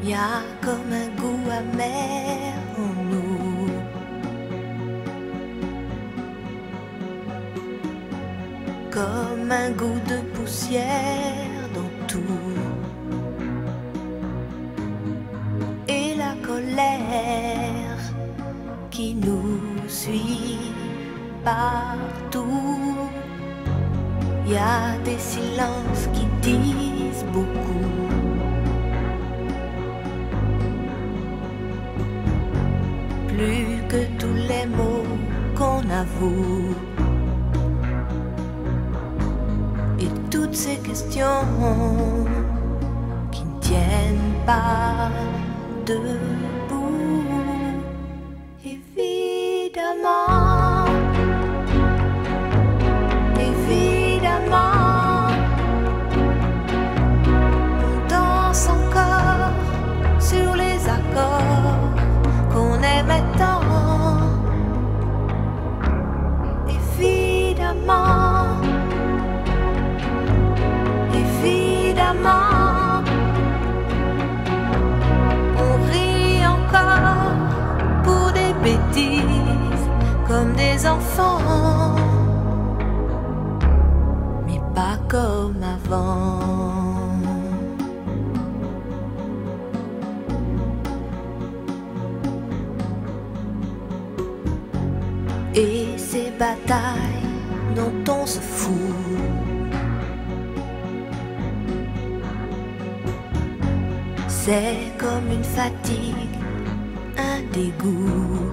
y a comme un goût amer en nous, comme un goût de poussière dans tout, et la colère qui nous suit partout. Y a des silences qui disent beaucoup, plus que tous les mots qu'on avoue. Et toutes ces questions qui ne tiennent pas debout, évidemment, évidemment, on danse encore sur les accords qu'on aimait tant. Évidemment, évidemment, on rit encore pour des bêtises comme des enfants, mais pas comme avant. Et ces batailles dont on se fout, c'est comme une fatigue, un dégoût.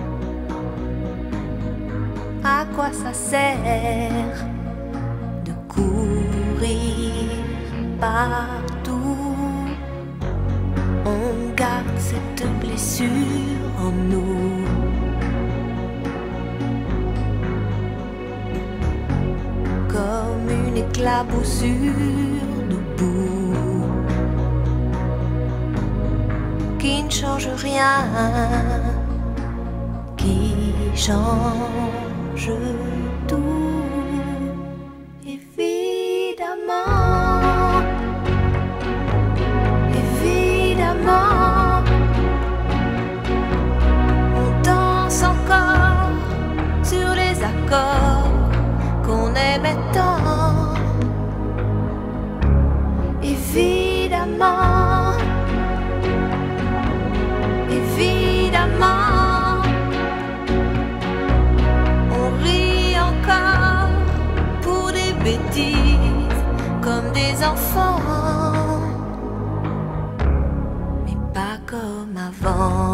À quoi ça sert de courir partout? On garde cette blessure en nous, comme une éclaboussure de boue qui ne change rien, qui change tout. Évidemment, évidemment, on danse encore sur les accords qu'on aimait tant. Évidemment, évidemment, on rit encore pour des bêtises comme des enfants, mais pas comme avant.